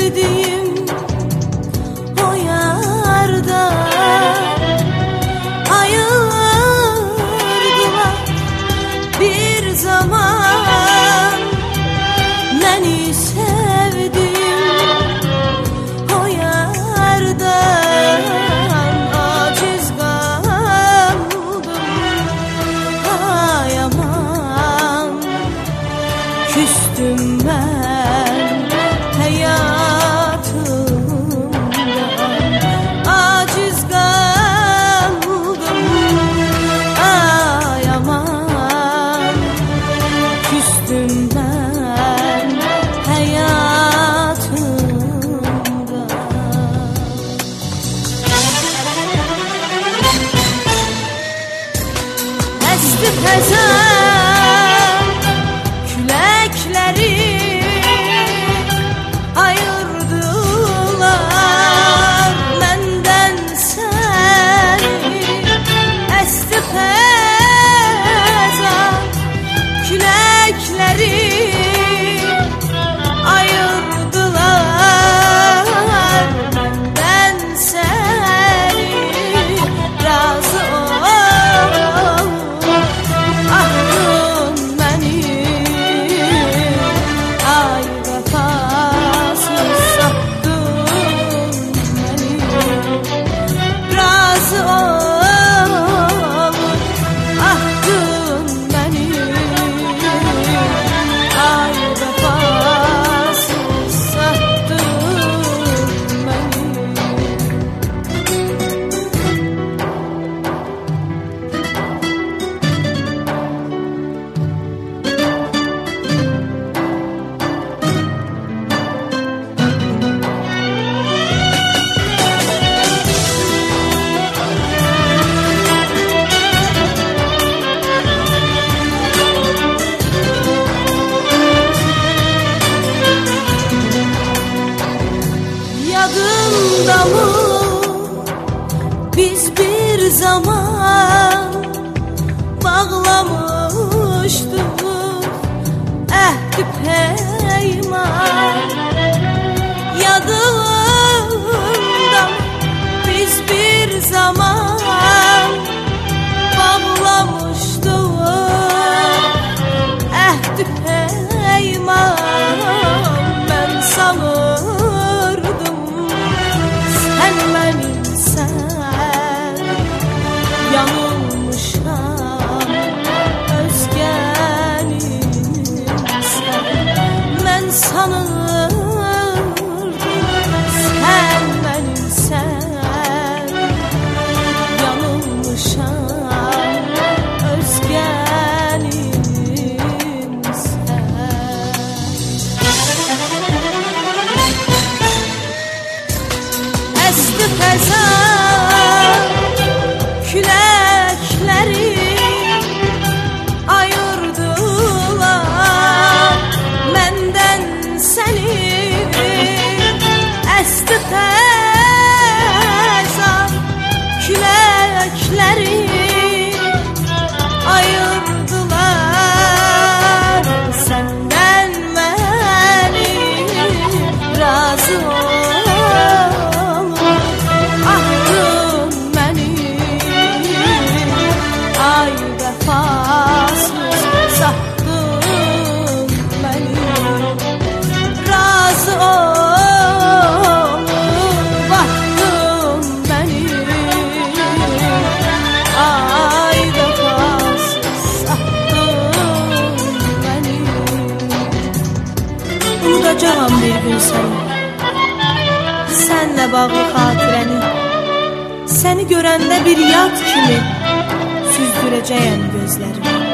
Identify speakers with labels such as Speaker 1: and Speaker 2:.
Speaker 1: sevdiğim o yardan ayırdılar bir zaman. Beni sevdiğim o yardan aciz kaldım. Ay aman, küstüm ben hayatımdan, aciz kaldım. Ay aman, küstüm ben hayatımdan. Esti fezan külekleri ayırdılar menden seni. Esti fezan külekleri ayırdılar menden seni. Razı ol, aklım benim. Ay vefasız sattın beni. Razı ol, aklım benim. Ay vefasız sattın beni. Yadında mı biz bir zaman bağlamıştık ehdi peyman? Yadında mı biz bir zaman bağlamıştık ehdi peyman? Ben sanırdım sen benimsen, yanılmışam özgenimsen. Ben sanırdım sen benimsen, yanılmışam özgenimsen. Esti fezan külekleri ayırdılar menden seni. Esti fezan külekleri ayırdılar senden beni. Razı ol, aklım benim. Ay vefasız sattın beni. Razı ol, aklım benim. Ay vefasız sattın beni. Unutacağım bir gün seni, senle bağlı hatirəni. Seni görəndə bir yad kimi süzdürəcəyəm gözlərimi.